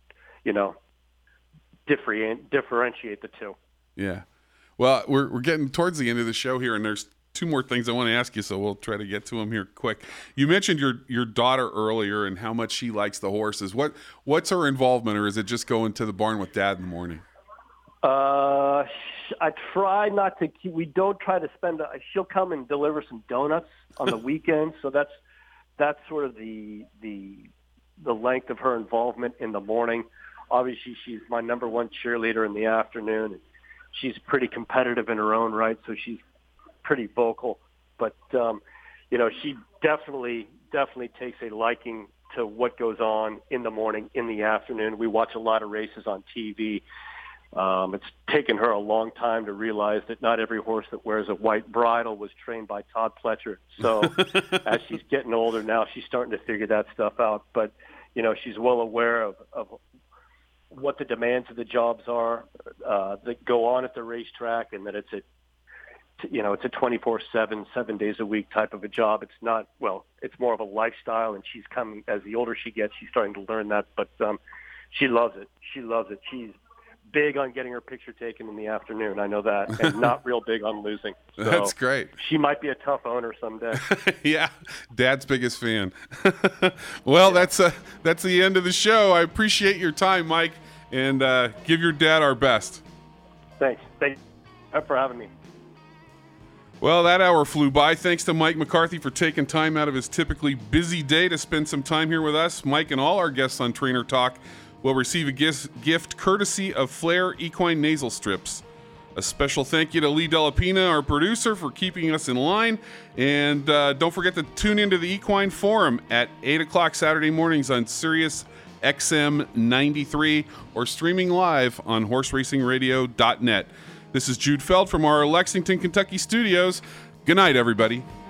differentiate the two. Yeah. Well, we're getting towards the end of the show here, and there's 2 more things I want to ask you, so we'll try to get to them here quick. You mentioned your daughter earlier and how much she likes the horses. What's her involvement, or is it just going to the barn with Dad in the morning? I try not to keep. We don't try to spend. She'll come and deliver some donuts on the weekends, so that's sort of the length of her involvement in the morning. Obviously, she's my number one cheerleader in the afternoon. And she's pretty competitive in her own right, so she's pretty vocal. But she definitely takes a liking to what goes on in the morning, in the afternoon. We watch a lot of races on TV. It's taken her a long time to realize that not every horse that wears a white bridle was trained by Todd Pletcher. So as she's getting older now, she's starting to figure that stuff out. But, she's well aware of what the demands of the jobs are that go on at the racetrack, and that it's a 24/7, 7 days a week type of a job. It's not, it's more of a lifestyle, and she's coming, as the older she gets, she's starting to learn that, but she loves it. She's big on getting her picture taken in the afternoon. I know that, and not real big on losing. So that's great. She might be a tough owner someday. Yeah, Dad's biggest fan. Well, that's the end of the show. I appreciate your time, Mike, and give your dad our best. Thanks for having me. Well, that hour flew by. Thanks to Mike McCarthy for taking time out of his typically busy day to spend some time here with us. Mike and all our guests on Trainer Talk will receive a gift courtesy of Flair Equine Nasal Strips. A special thank you to Lee Delapina, our producer, for keeping us in line. And don't forget to tune into the Equine Forum at 8 o'clock Saturday mornings on Sirius XM 93 or streaming live on horseracingradio.net. This is Jude Feld from our Lexington, Kentucky studios. Good night, everybody.